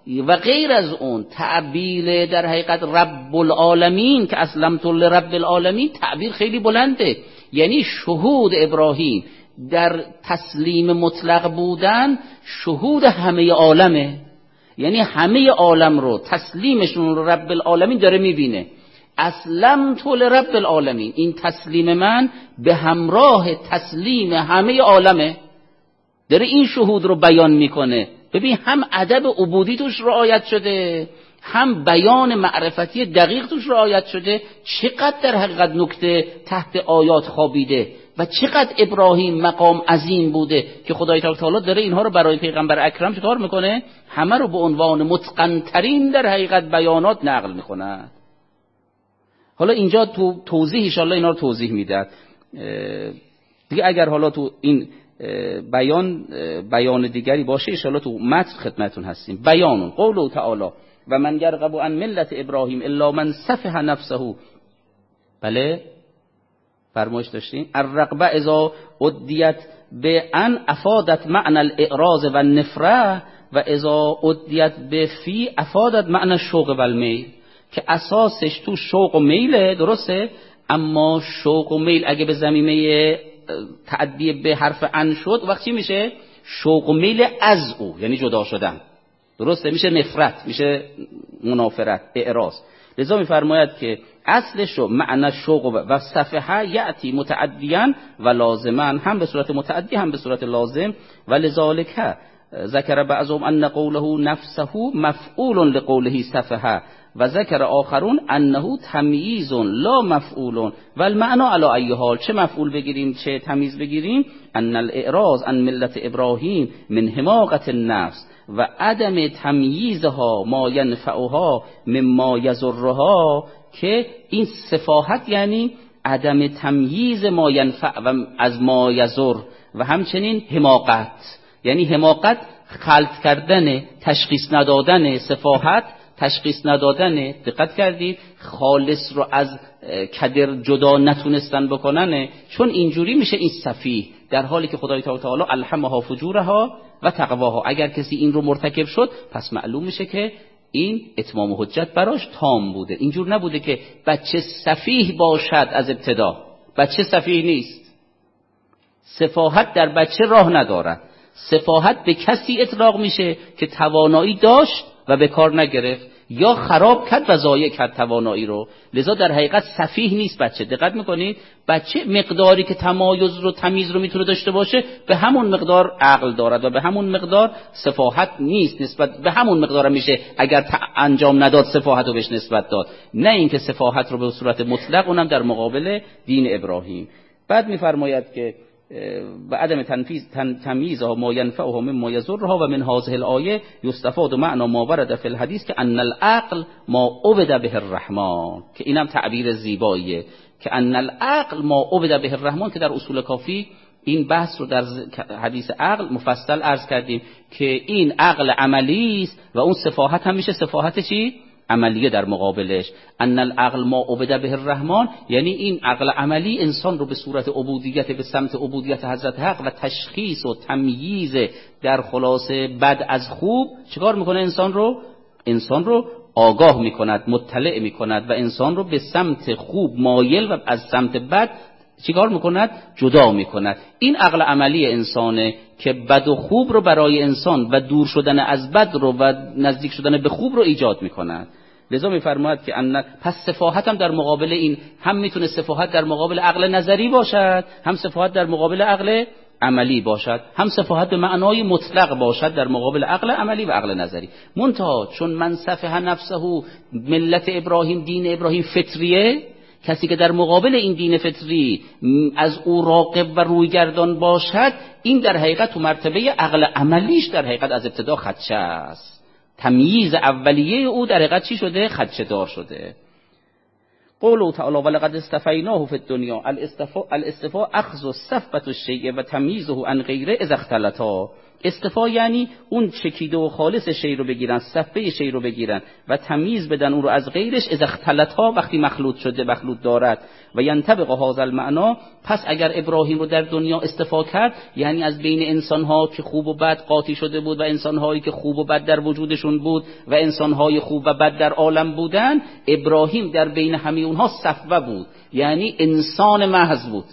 و غیر از اون تعبیر در حقیقت رب العالمین که اسلمت لرب العالمین تعبیر خیلی بلنده، یعنی شهود ابراهیم در تسلیم مطلق بودن شهود همه عالمه، یعنی همه عالم رو تسلیمشون رو رب العالمین داره میبینه. اسلمت لرب العالمین، این تسلیم من به همراه تسلیم همه عالمه، داره این شهود رو بیان میکنه. ببین هم ادب عبودی توش رعایت شده، هم بیان معرفتی دقیق توش رعایت شده. چقدر در حقیقت نکته تحت آیات خوابیده و چقدر ابراهیم مقام عظیم بوده که خدای تعالی داره اینها رو برای پیغمبر اکرم چیکار میکنه؟ همه رو به عنوان متقن ترین در حقیقت بیانات نقل میکنه. حالا اینجا تو توضیح ان شاء الله اینا رو توضیح میداد دیگه. اگر حالا تو این بیان بیان دیگری باشه ان شاء الله تو متن خدمتتون هستیم. بیان قوله تعالی و من یرغب عن ملت ابراهیم الا من سفه نفسه. بله فرمایش داشتیم الرغبه اذا ادیت به ان افادت معنی الاعراض و النفره و اذا ادیت به فی افادت معنی الشوق و المیل، که اساسش تو شوق و میله، درسته؟ اما شوق و میل اگه به ضمیمه تعدی به حرف ان شد وقتی میشه شوق و میل از او، یعنی جدا شدن، درسته؟ میشه نفرت، میشه منافرت، اعراض. لذا میفرماید که اصلش رو معنی شوق و صفحه یأتی متعدیاً و لازما، هم به صورت متعدی هم به صورت لازم. و لذالک ذکر بعضهم ان قوله نفسه مفعول لقوله صفحه و ذکر آخرون انه تمییز لا مفعول و المعنى علی ای حال. چه مفعول بگیریم چه تمییز بگیریم، ان الاعراض عن ملت ابراهیم من حماقت النفس و عدم تمییزها ما ینفعها مما یضرها، که این سفاهت یعنی عدم تمییز ما ینفع و از ما یضر، و همچنین حماقت یعنی حماقت خلط کردن، تشخیص ندادن، سفاهت تشخیص ندادن. دقت کردید خالص رو از کدر جدا نتونستن بکنن، چون اینجوری میشه این سفیه، در حالی که خدای تعالی الهمها فجورها و تقواها. اگر کسی این رو مرتکب شد پس معلوم میشه که این اتمام حجت براش تام بوده. اینجور نبوده که بچه سفیه باشد از ابتدا، بچه سفیه نیست. سفاهت در بچه راه ندارد. سفاهت به کسی اطلاق میشه که توانایی داشت و به کار نگرفت یا خراب کرد و ضایع کرد توانایی رو. لذا در حقیقت سفیه نیست بچه. دقت میکنید بچه مقداری که تمایز رو تمیز رو میتونه داشته باشه به همون مقدار عقل دارد و به همون مقدار سفاهت نیست، نسبت به همون مقدار میشه اگر انجام نداد سفاهت رو بهش نسبت داد، نه اینکه سفاهت رو به صورت مطلق، اونم در مقابل دین ابراهیم. بعد میفرماید که و عدم تمییزها ما ینفعها مما یضرها و من هذه الآیه یستفاد معنی ما ورد فی الحدیث که ان العقل ما عبد به الرحمن، که اینم تعبیر زیباییه که ان العقل ما عبد به الرحمن، که در اصول کافی این بحث رو در حدیث عقل مفصل عرض کردیم که این عقل عملی است و اون سفاهت هم میشه سفاهت چی؟ عملیه در مقابلش. ان العقل ما عبد به الرحمن، یعنی این عقل عملی انسان رو به صورت عبودیت به سمت عبودیت حضرت حق و تشخیص و تمییز در خلاصه بد از خوب چیکار میکنه؟ انسان رو انسان رو آگاه میکند، مطلع میکند و انسان رو به سمت خوب مایل و از سمت بد چیکار میکند؟ جدا میکند. این عقل عملی انسانه که بد و خوب رو برای انسان و دور شدن از بد رو و نزدیک شدن به خوب رو ایجاد میکند. لذا میفرماید که ان پس سفاهت هم در مقابل این، هم میتونه سفاهت در مقابل عقل نظری باشد، هم سفاهت در مقابل عقل عملی باشد، هم سفاهت به معنای مطلق باشد در مقابل عقل عملی و عقل نظری. منتها چون من سفه نفسه ملت ابراهیم، دین ابراهیم فطریه، کسی که در مقابل این دین فطری از او راقب و رویگردان باشد، این در حقیقت تو مرتبه عقل عملیش در حقیقت از ابتدا خدشه است. تمییز اولیه او در حقیقت چی شده؟ خدشه دار شده. قوله تعالی ولقد استفیناه فی الدنیا، الاستفاء الاستفاء اخذ صفبة الشیء و تمییزه عن غیره اذا اختلطا. اصطفا یعنی اون چکیده و خالص شی رو بگیرن، صفحه شی رو بگیرن و تمیز بدن اون رو از غیرش، اذا اختلطها، وقتی مخلوط شده مخلوط دارد. و ینطبق هذا المعنی، پس اگر ابراهیم رو در دنیا اصطفا کرد، یعنی از بین انسانها که خوب و بد قاطی شده بود و انسانهایی که خوب و بد در وجودشون بود و انسانهای خوب و بد در عالم بودن، ابراهیم در بین همه اونها صفوه بود، یعنی انسان محض بود.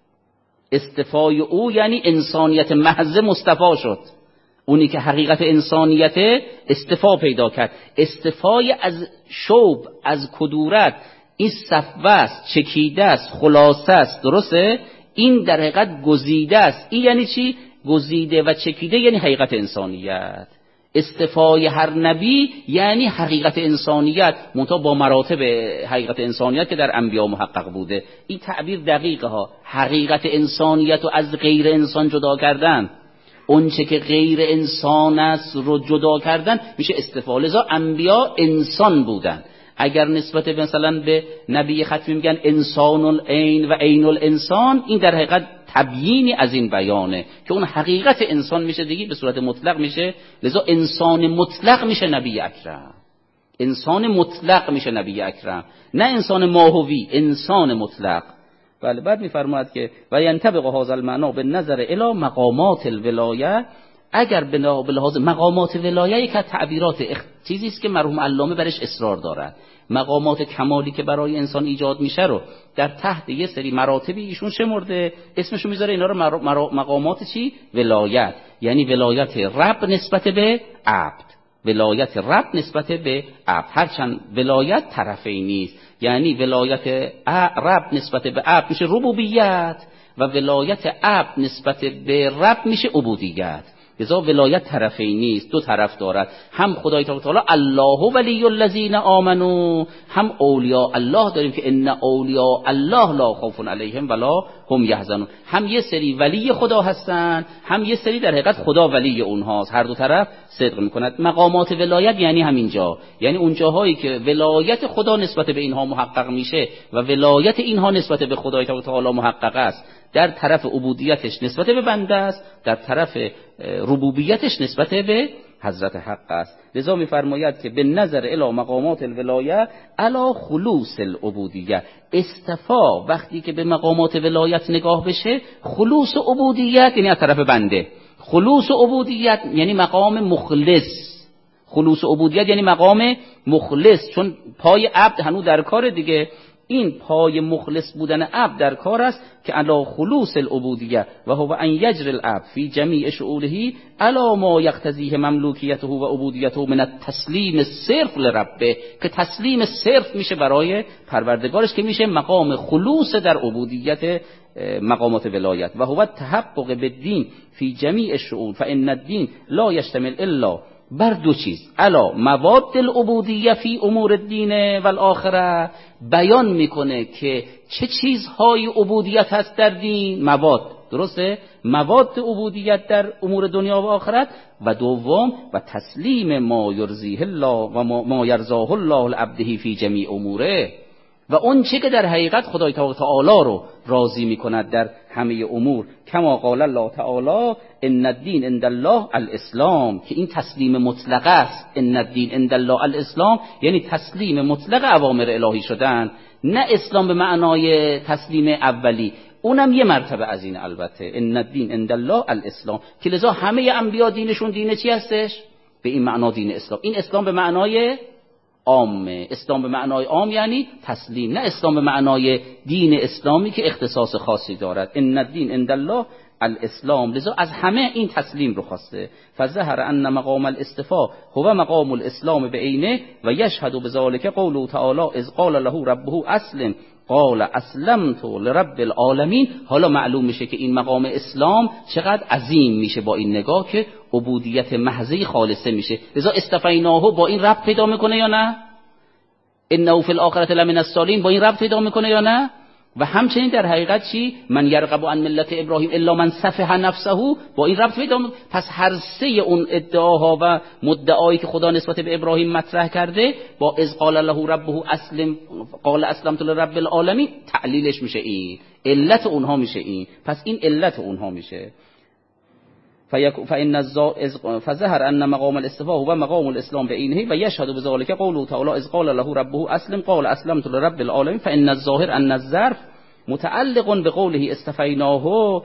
اصطفای او یعنی انسانیت محض مصطفی شد، اونی که حقیقت انسانیت اصطفا پیدا کرد. اصطفای از شوب، از کدورت، این صفوه است، چکیده است، خلاصه است، درسته؟ این در حقیقت گزیده است. این یعنی چی؟ گزیده و چکیده یعنی حقیقت انسانیت. اصطفای هر نبی یعنی حقیقت انسانیت، منتها با مراتب حقیقت انسانیت که در انبیا محقق بوده. این تعبیر دقیقه ها، حقیقت انسانیت رو از غیر انسان جدا کردن، اون چه که غیر انسان است رو جدا کردن میشه اصطفا. لذا انبیا انسان بودن. اگر نسبت مثلا به نبی ختمی میگن انسان العین و عین الانسان، این در حقیقت تبیینی از این بیانه که اون حقیقت انسان میشه دیگه، به صورت مطلق میشه. لذا انسان مطلق میشه نبی اکرم، انسان مطلق میشه نبی اکرم، نه انسان ماهوی، انسان مطلق. بله. بعد میفرماید که و ینطبق هذا المعنی بالنظر الی مقامات الولایه، اگر به لحاظ مقامات ولایه، یک از تعبیرات چیزی است که مرحوم علامه برش اصرار دارد، مقامات کمالی که برای انسان ایجاد میشه رو در تحت یه سری مراتبی ایشون شمرده، اسمشو میذاره اینا رو مقامات چی؟ ولایت. یعنی ولایت رب نسبت به عبد، ولایت رب نسبت به عبد. هرچند ولایت طرفی نیست، یعنی ولایت رب نسبت به عبد میشه ربوبیت و ولایت عبد نسبت به رب میشه عبودیت. لذا ولایت طرفی نیست، دو طرف دارد. هم خدای تعالی الله ولی الذین آمنو، هم اولیاء الله داریم که ان اولیاء الله لا خوف علیهم ولا هم یحزنون. هم یه سری ولی خدا هستن، هم یه سری در حقیقت خدا ولی اونهاست. هر دو طرف صدق میکند. مقامات ولایت یعنی همینجا، یعنی اون جاهایی که ولایت خدا نسبت به اینها محقق میشه و ولایت اینها نسبت به خدای تعالی محقق است. در طرف عبودیتش نسبت به بنده است، در طرف ربوبیتش نسبت به حضرت حق است. لذا می‌فرماید که به نظر الی مقامات الولایه الی خلوص العبودیه، استفا وقتی که به مقامات ولایت نگاه بشه، خلوص عبودیت یعنی از طرف بنده، خلوص عبودیت یعنی مقام مخلص، خلوص عبودیت یعنی مقام مخلص، چون پای عبد هنوز در کار دیگه. این پای مخلص بودن عبد در کار است که علی خلوص العبودیه و هو ان یجری العبد فی جمیع شؤونه علی ما یقتضیه مملوکیته و عبودیته من التسلیم الصرف لربه، که تسلیم صرف میشه برای پروردگارش، که میشه مقام خلوص در عبودیت مقامات ولایت. و هو تحقق بالدین فی جمیع الشؤون فان الدین لا یشتمل الا بر دو چیز، الا مواد العبودیه فی امور الدین و الاخره، بیان میکنه که چه چیزهای عبودیت هست در دین، مواد، درسته، مواد عبودیت در امور دنیا و آخرت. و دوم و تسلیم ما یرضیه الله و ما یرضاه الله لعبده فی جمیع اموره، و اون چه که در حقیقت خدای تعالی رو راضی میکند در همه امور. کما قال الله تعالی ان الدین عند الله الاسلام، که این تسلیم مطلق است. ان الدین عند الله الاسلام یعنی تسلیم مطلق اوامر الهی شدن، نه اسلام به معنای تسلیم اولی، اونم یه مرتبه از این. البته ان الدین عند الله الاسلام، که لذا همه انبیا دینشون دین چی هستش؟ به این معنا دین اسلام. این اسلام به معنای عامه، اسلام به معنای عام یعنی تسلیم، نه اسلام به معنای دین اسلامی که اختصاص خاصی دارد. ان الدین عند الله الاسلام، لذا از همه این تسلیم رو خواسته. فظهر ان مقام الاصطفاء هو مقام الاسلام بعینه و یشهد بذلک قوله تعالی اذ قال له ربه اسلم قال اسلمت لرب العالمین. حالا معلوم میشه که این مقام اسلام چقدر عظیم میشه با این نگاه که عبودیت محضی خالصه میشه. لذا استفیناه با این رب پیدا میکنه یا نه؟ انه فی الاخره لمن الصالحین با این رب پیدا میکنه یا نه؟ و همچنین در حقیقت چی؟ من یرغب عن ملت ابراهیم الا من سفه نفسه، با این رب پیدا میکنه. پس هر سه اون ادعاها و مدعایی که خدا نسبت به ابراهیم مطرح کرده با اذ قال له ربه اسلم قال اسلمت لرب العالمین، تعلیلش میشه این، علت اونها میشه این. پس این علت اونها میشه. فإن فظهر أن مقام الاستفاء هو مقام الإسلام بعینه و یشهد بذلك قوله تعالی اذ قال له ربه اسلم قال اسلمت لرب العالمین. فإن الظاهر أن الظرف متعلق بقوله استفیناه.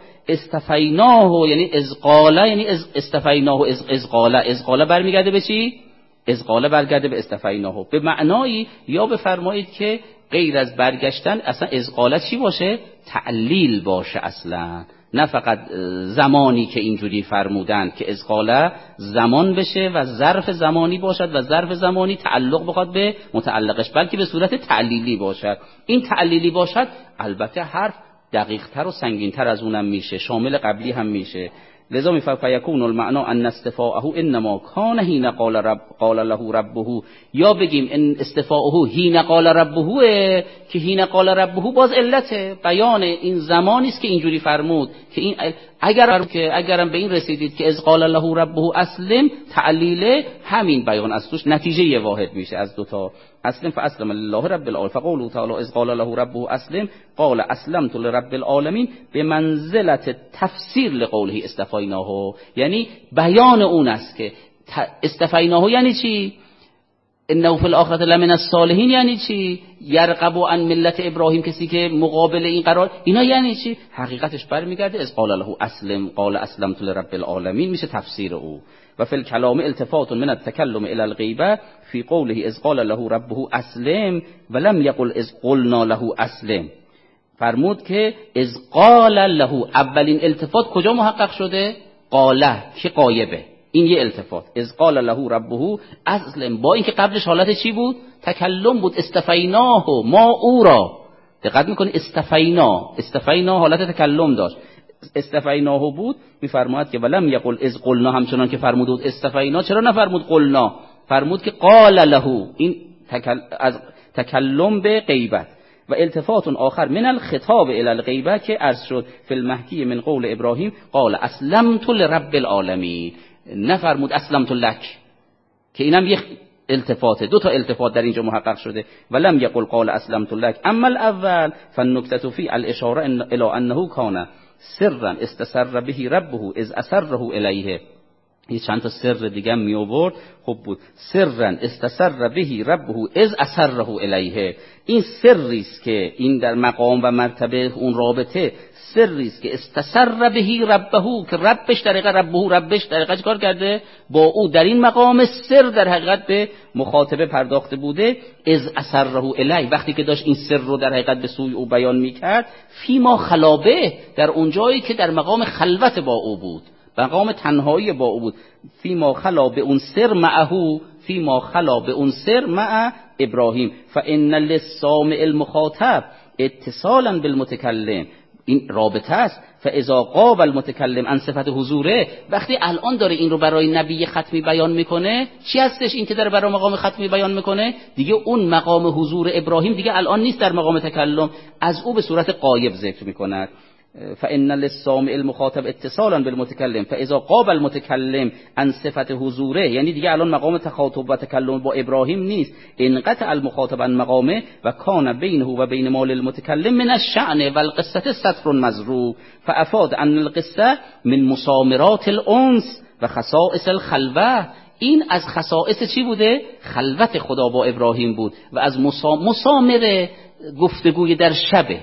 استفیناه یعنی اذ قال، یعنی استفیناه اذ قال. اذ قال برمیگرده به چی؟ اذ قال برگرده به استفیناه، به معنایی یا بفرمایید که غیر از برگشتن اصلا اذ قال چی باشه؟ تعلیل باشه اصلا، نه فقط زمانی که اینجوری فرمودن که اذ قال زمان بشه و ظرف زمانی باشد و ظرف زمانی تعلق بخواد به متعلقش، بلکه به صورت تعلیلی باشد. این تعلیلی باشد البته حرف دقیق تر و سنگین تر از اونم میشه، شامل قبلی هم میشه. لذا می فیکون المعنا ان استفاءه انما کان حین قال رب قال له ربه، یا بگیم ان استفاءه حین قال ربه، که حین قال ربه باز علت بیان این زمانی است که اینجوری فرمود که این اگر که اگرم به این رسیدید که اذ قال له ربه اسلم، تعلیل همین بیان از توش نتیجه واحد میشه از دوتا. اسلم فاسلم لله رب العالمین. فقوله تعالی اذ قال له ربه اسلم قال اسلمت لرب العالمین به منزلت تفسیر لقوله استفیناه، یعنی بیان اون است که استفیناه یعنی چی؟ انه فی الاخرة لمن الصالحین یعنی چی؟ یرغب عن ملت ابراهیم، کسی که مقابل این قرار، اینا یعنی چی؟ حقیقتش برمیگرده اذ قال له اسلم قال اسلمت لرب العالمین میشه تفسیر او. و فی الکلام التفات من التکلم الی الغیبه فی قوله اذ قال له ربه اسلم ولم یقل اذ قلنا له اسلم. فرمود که اذ قال له، اولین التفات کجا محقق شده؟ قاله که غایبه، این یه التفات. اذ قال له ربه اسلم، با اینکه قبلش حالت چی بود؟ تکلم بود. استفیناه ما او را، دقت میکنی استفینا، استفینا حالت تکلم داشت، استفیناه بود. میفرماید که ولم یقل اذ قلنا، همچنان که فرمود بود استفینا، چرا نفرمود قلنا؟ فرمود که قال له، این تکل... از تکلم به غیبت. و التفات آخر من الخطاب الى الغیبه که عرض شد فی المحکی من قول ابراهیم قال اسلمت لرب العالمین، نفرمود اسلمت لک، که اینم یک التفاته. دو تا التفات در اینجا محقق شده. ولم یقل قال اسلمت لک. اما الاول فالنکته فی الاشاره الى انه کان سرا استسر به ربه اذ اسره الیه. یه چند تا سر دیگه می آورد، خوب بود. سرا استسر به ربه اذ اسره الیه، این سری است که این در مقام و مرتبه اون رابطه سری است که استسر به ربه، که ربش در حقیقت ربه ربش در حقیقت کار کرده با او در این مقام سر در حقیقت به مخاطبه پرداخته بوده. اذ اسره الیه، وقتی که داشت این سر رو در حقیقت به سوی او بیان میکرد، فیما خلابه، در اون جایی که در مقام خلوت با او بود، مقام تنهایی با او بود. فیما خلا به اون سر معه، فیما خلا به اون سر مع ابراهیم. فان للسامع المخاطب اتصالا بالمتکلم، این رابطه است. فاذا غاب المتکلم عن صفت حضوره، وقتی الان داره این رو برای نبی ختمی بیان میکنه، چی هستش این که داره برای مقام ختمی بیان میکنه؟ دیگه اون مقام حضور ابراهیم دیگه الان نیست در مقام تکلم، از او به صورت غایب ذکر میکند. فإن للسامع المخاطب اتصالا بالمتکلم فاذا غاب المتکلم عن صفت حضوره، یعنی دیگه الان مقام تخاطب و تکلم با ابراهیم نیست. انقطع المخاطب عن مقامه و کان بینه و بین مال المتکلم من الشأن و القصه ستر مزروع. فافاد ان القصه من مسامرات الانس و خصائص الخلوه، این از خصائص چی بوده؟ خلوت خدا با ابراهیم بود و از مسامره گفتگوی در شبه،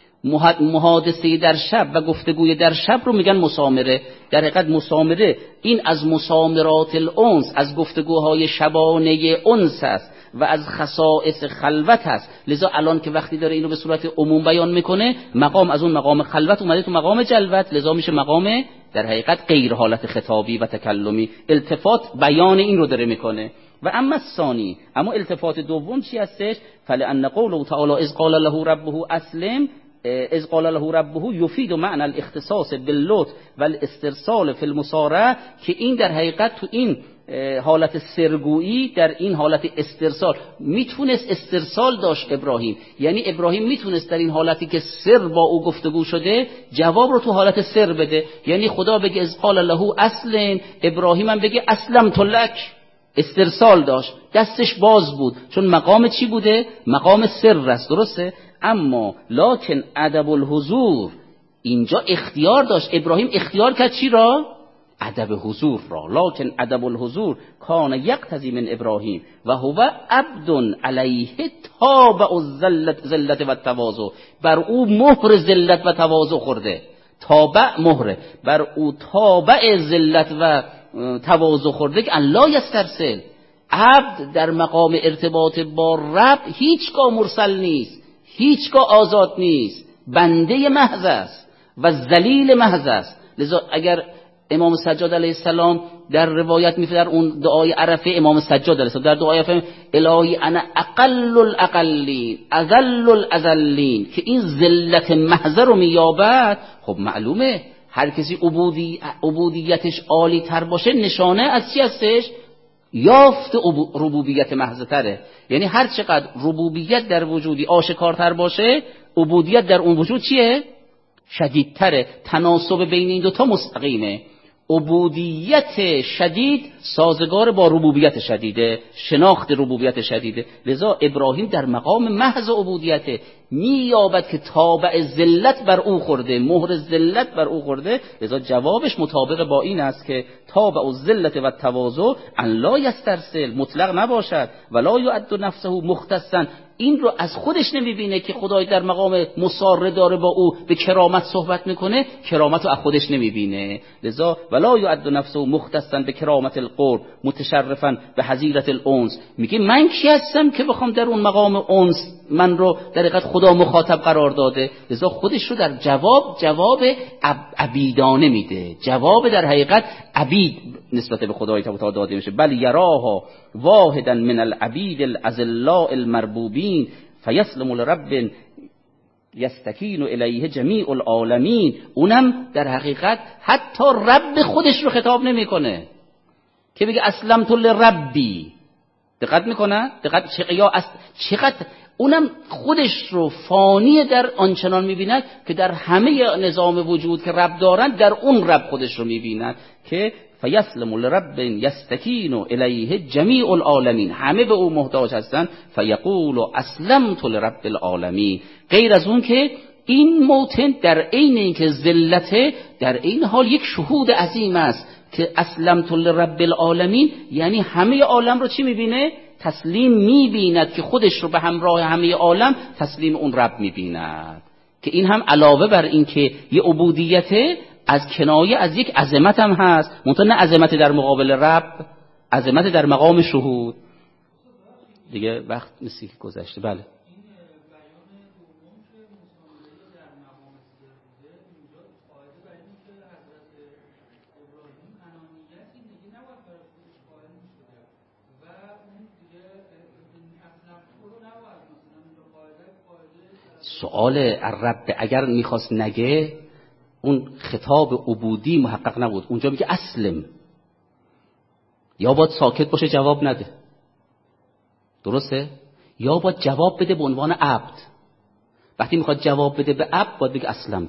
محادثه در شب و گفتگوی در شب رو میگن مسامره. در حقیقت مسامره این از مسامرات الانس، از گفتگوهای شبانه انس است و از خصائص خلوت است. لذا الان که وقتی داره اینو به صورت عموم بیان میکنه، مقام از اون مقام خلوت اومده تو مقام جلوت، لذا میشه مقام در حقیقت غیر حالت خطابی و تکلمی. التفات بیان این رو داره میکنه. و اما الثانی، اما التفات دوم چی هستش؟ فلان قوله تعالی اذ قال له ربه اسلم اذ قال له ربه یفید معنی الاختصاص باللطف و الاسترسال فی المسارعه، که این در حقیقت تو این حالت سرگویی، در این حالت استرسال میتونست استرسال داشت ابراهیم، یعنی ابراهیم میتونست در این حالتی که سر با او گفتگو شده جواب رو تو حالت سر بده، یعنی خدا بگه اذ قال له اسلم، ابراهیم هم بگه اسلمت لک، استرسال داشت، دستش باز بود، چون مقام چی بوده؟ مقام سر است، درسته؟ اما لکن ادب الحضور اینجا اختیار داشت. ابراهیم اختیار کرد چی را؟ ادب حضور را. لکن ادب الحضور کان یقتضی من ابراهیم و هو عبد علیه تابع الذلت ذلت و تواضع. بر او مهر ذلت و تواضع خورده. تابع مهره، بر او تابع ذلت و تواضع خورده که الله یسترسل. عبد در مقام ارتباط با رب هیچگاه مرسل نیست، هیچگاه آزاد نیست، بنده محض است و ذلیل محض است. لذا اگر امام سجاد علیه السلام در روایت میفرد در اون دعای عرفه، امام سجاد علیه السلام در دعای عرفه الهی انا اقل الاقلین اذل الاذلین، که این ذلت محض رو مییابد. خب معلومه هر کسی عبودی عبودیتش عالی تر باشه نشانه از چی هستش؟ یافت ربوبیت محض تره. یعنی هر چقدر ربوبیت در وجودی آشکارتر باشه، عبودیت در اون وجود چیه؟ شدیدتره. تناسب بین این دوتا مستقیمه. عبودیت شدید سازگار با ربوبیت شدیده، شناخت ربوبیت شدیده. لذا ابراهیم در مقام محض عبودیت مییابد که تابع ذلت بر او خورده، مهر ذلت بر او خورده. لذا جوابش مطابق با این است که تابع الذلت و التواضع ان لا یسترسل، مطلق نباشد، ولا یعد نفسه مختصا. این رو از خودش نمیبینه که خدای در مقام مصاره داره با او به کرامت صحبت میکنه، کرامت رو از خودش نمیبینه. لذا ولا یعد نفسه مختصا به کرامت القرب متشرفا به حظیرت الانس. میگه من کی هستم که بخوام در اون مقام انس من رو در حقیقت خدا مخاطب قرار داده. لذا خودش رو در جواب جواب عبیدانه میده، جواب در حقیقت عبید نسبت به خدای تعالی داده میشه. بل یراها واحدا من العبید الاذلاء المربوبین فیسلم لرب یستکین الیه جمیع العالمین. اونم در حقیقت حتی رب خودش رو خطاب نمیکنه که بگه اسلمت لربی. دقت میکنه؟ دقت یا چقدر اونم خودش رو فانی در آنچنان میبیند که در همه نظام وجود که رب دارند در اون رب خودش رو میبیند که فیسلم لرب یستکین الیه جمیع العالمین، همه به او محتاج هستند. فیقول اسلمت لرب العالمین. غیر از اون که این موطن در عین اینکه ذلته، در این حال یک شهود عظیم است که اسلمت لرب العالمین، یعنی همه عالم رو چی میبینه؟ تسلیم میبیند که خودش رو به همراه همه عالم تسلیم اون رب میبیند. که این هم علاوه بر این که یه عبودیته، از کنایه از یک عظمت هم هست، منتها نه عظمت در مقابل رب، عظمت در مقام شهود. دیگه وقت نسی گذشته. بله سؤال الرب اگر میخواست نگه اون خطاب عبودی محقق نبود. اونجا میگه اسلم، یا باید ساکت باشه جواب نده، درسته؟ یا باید جواب بده به عنوان عبد. وقتی میخواد جواب بده به عبد باید بگه اسلم.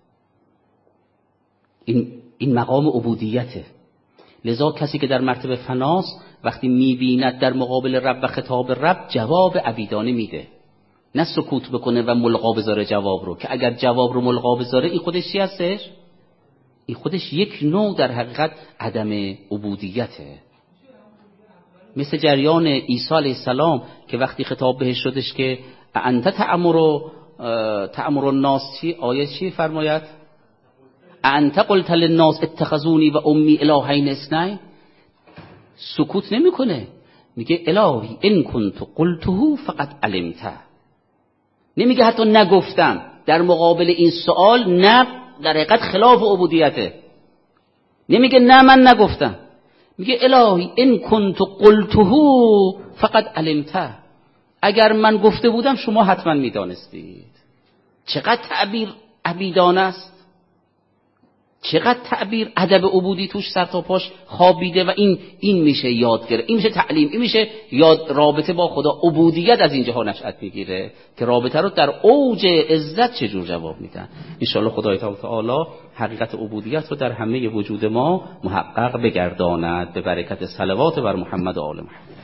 این این مقام عبودیته. لذا کسی که در مرتبه فناست وقتی میبیند در مقابل رب و خطاب رب جواب عبیدانه میده، نه سکوت بکنه و ملغا بذاره جواب رو، که اگر جواب رو ملغا بذاره این خودش چی هستش؟ این خودش یک نوع در حقیقت عدم عبودیته. مثل جریان عیسی علیه السلام که وقتی خطاب بهش شدش که انت تأمر تأمر الناس، چی آیه چی فرماید؟ انت قلت للناس اتخذونی و امی الهین اثنین. سکوت نمیکنه، میگه الهی ان کنت قلته فقط علمته. نمیگه حتی نگفتم. در مقابل این سوال نه در حقیقت خلاف عبودیته. نمیگه نه من نگفتم، میگه الهی ان کنت قلته فقط علمته. اگر من گفته بودم شما حتما میدانستید. چقدر تعبیر عبیدانه است، چقدر تعبیر ادب عبودی توش سر تا پاش خوابیده. و این این میشه یاد گرفت، این میشه تعلیم، این میشه یاد رابطه با خدا. عبودیت از اینجاها نشأت میگیره که رابطه رو در اوج عزت چجور جواب میدن. ان شاء الله خدای تعالی حقیقت عبودیت رو در همه وجود ما محقق بگرداند به برکت صلوات بر محمد و آل محمد.